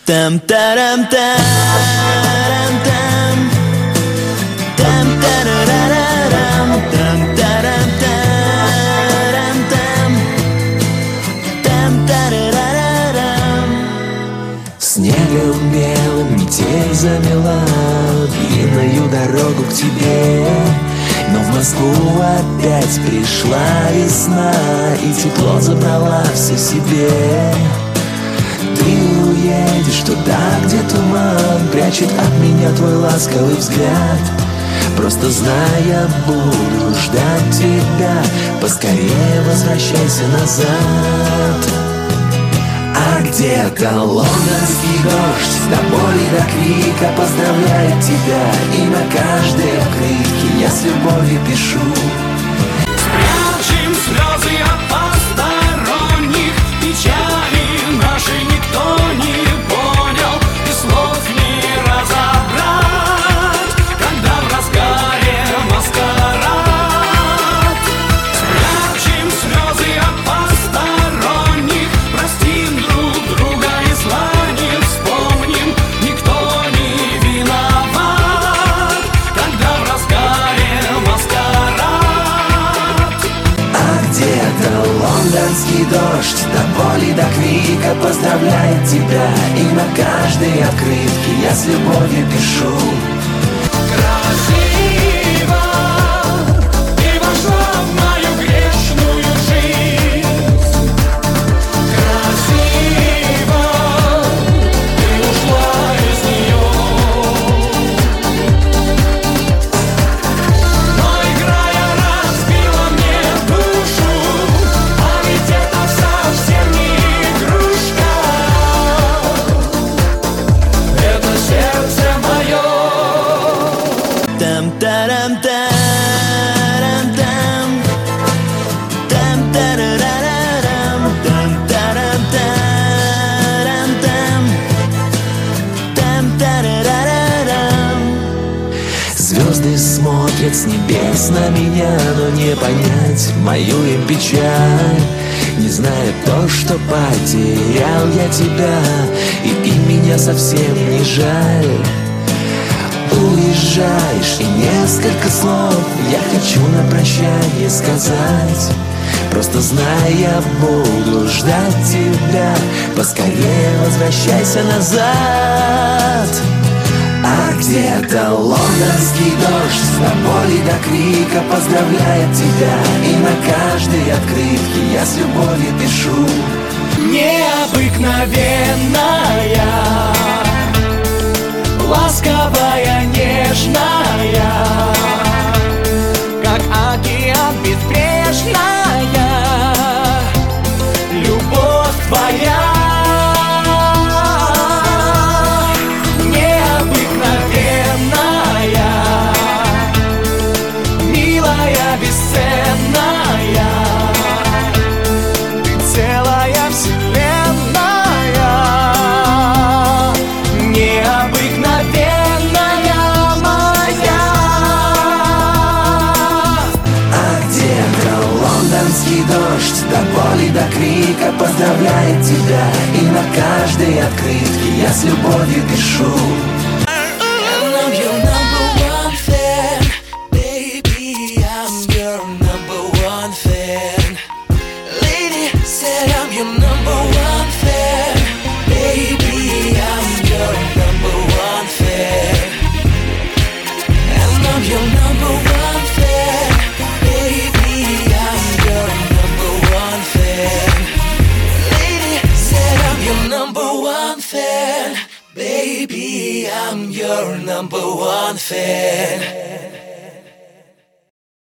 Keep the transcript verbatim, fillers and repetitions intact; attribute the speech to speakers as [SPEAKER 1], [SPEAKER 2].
[SPEAKER 1] Там тарам тарам там там тарарарам там тарам тарам там там тарарарам.
[SPEAKER 2] Снегом белым метель замела длинную дорогу к тебе, но в Москву опять пришла весна и тепло забрала все себе. Ты уедешь туда, где туман прячет от меня твой ласковый взгляд. Просто знай, я буду ждать тебя, поскорее возвращайся назад. А где-то лондонский дождь до боли, до крика поздравляет тебя, и на каждой открытке я с любовью пишу:
[SPEAKER 3] спрячем слезы от посторонних, печали наши никто не понял, и слов не разобрать, когда в разгаре маскарад. Спрячем слезы от посторонних, простим друг друга и зла не вспомним, никто не виноват, когда в разгаре маскарад.
[SPEAKER 2] А где-то лондонский дождь до боли, до крика поздравляет тебя, и на каждой открытке я с любовью пишу:
[SPEAKER 3] Красиво ты вошла в мою грешную жизнь. Красиво ты ушла из нее. Но играя разбила мне душу, а ведь это совсем не игрушка. Это сердце мое.
[SPEAKER 1] Там тарам тарам там там тарарарам там тарам тарам там там тарарарам.
[SPEAKER 2] звезды смотрят с небес на меня, но не понять мою им печаль. Не зная то, что потерял я тебя, и им меня совсем не жаль. Уезжаешь, и несколько слов я хочу на прощание сказать. Просто знай, я буду ждать тебя, поскорее возвращайся назад. А где-то лондонский дождь до боли, до крика поздравляет тебя, и на каждой открытке я с любовью пишу:
[SPEAKER 3] Необыкновенная, ласковая, нежная, как океан безбрежная, любовь твоя. Необыкновенная, милая, бесценная, ты целая вселенная. Необыкновенная моя.
[SPEAKER 2] А где-то лондонский дождь до боли, до крика поздравляет тебя, и на каждой открытке я с любовью пишу:
[SPEAKER 4] I'm your number one fan, baby, I'm your number one fan. Lady said I'm your number one fan, baby, I'm your number one fan. And I'm your number one fan, baby, I'm your number one fan. Lady said I'm your number one fan, baby, I'm your number one fan.